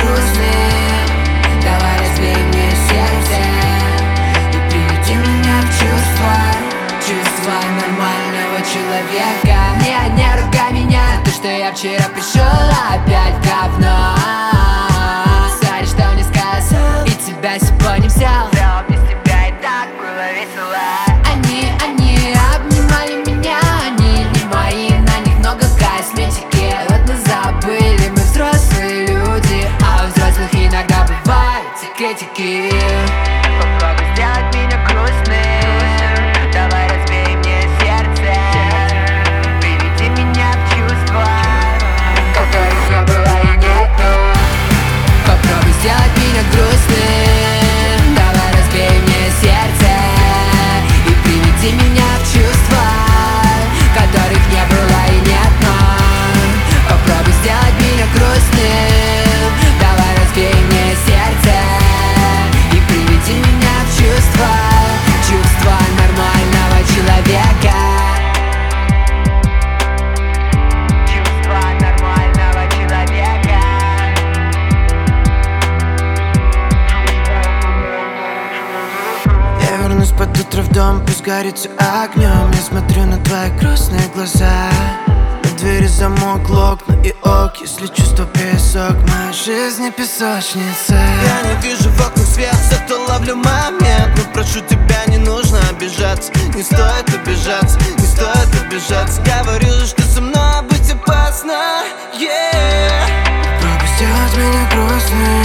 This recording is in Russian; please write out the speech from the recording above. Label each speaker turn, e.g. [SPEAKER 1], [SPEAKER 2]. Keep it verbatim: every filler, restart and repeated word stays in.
[SPEAKER 1] грустным. Давай разбей мне сердце и приведи меня в чувства, чувства нормального человека. Не, не ругай меня, то, что я вчера пришел опять в говно. Сори, что не сказал и тебя сегодня взял. Без тебя и так было весело. Они, они обнимали меня, они не мои, на них много косметики. Ладно, забыли, мы взрослые люди, а у взрослых иногда бывают секретики. Попробуй сделать меня грустным, давай разбей мне сердце, приведи меня в чувства, которых не было и нету. Попробуй сделать меня грустным, давай разбей мне сердце и приведи меня в чувства, которых не было и нет, но попробуй сделать меня грустным, давай разбей мне сердце и приведи меня в чувства, чувства нормального человека. Чувства нормального человека.
[SPEAKER 2] Я вернусь под утро в дом, пусть горит всё огнем. Я смотрю на твои грустные глаза, на двери замок, окна и ок. Если чувство песок, моя жизнь не песочница. Я не вижу в окнах свет, зато ловлю момент. Но прошу тебя, не нужно обижаться, не стоит обижаться, не стоит обижаться. Говорю же, что со мной быть опасно, yeah. Попробуй сделать меня грустным,